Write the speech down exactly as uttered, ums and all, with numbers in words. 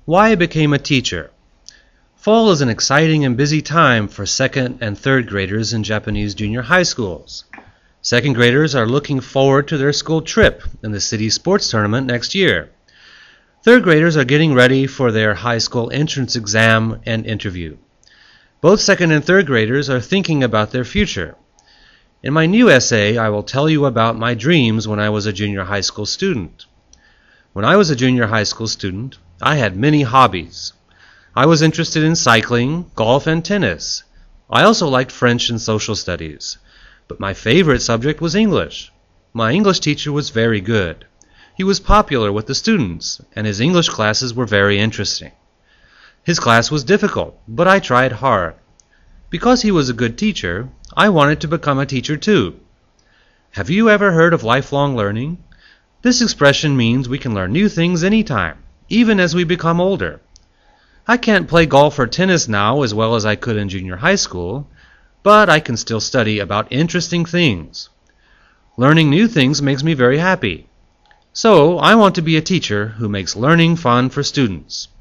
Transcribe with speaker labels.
Speaker 1: Why I became a teacher. Fall is an exciting and busy time for second and third graders in Japanese junior high schools. Second graders are looking forward to their school trip in the city sports tournament next year. Third graders are getting ready for their high school entrance exam and interview. Both second and third graders are thinking about their future. In my new essay, I will tell you about my dreams when I was a junior high school student. When I was a junior high school student, I had many hobbies. I was interested in cycling, golf, and tennis. I also liked French and social studies. But my favorite subject was English. My English teacher was very good. He was popular with the students, and his English classes were very interesting. His class was difficult, but I tried hard. Because he was a good teacher, I wanted to become a teacher too. Have you ever heard of lifelong learning? This expression means we can learn new things anytime, even as we become older. I can't play golf or tennis now as well as I could in junior high school, but I can still study about interesting things. Learning new things makes me very happy. So I want to be a teacher who makes learning fun for students.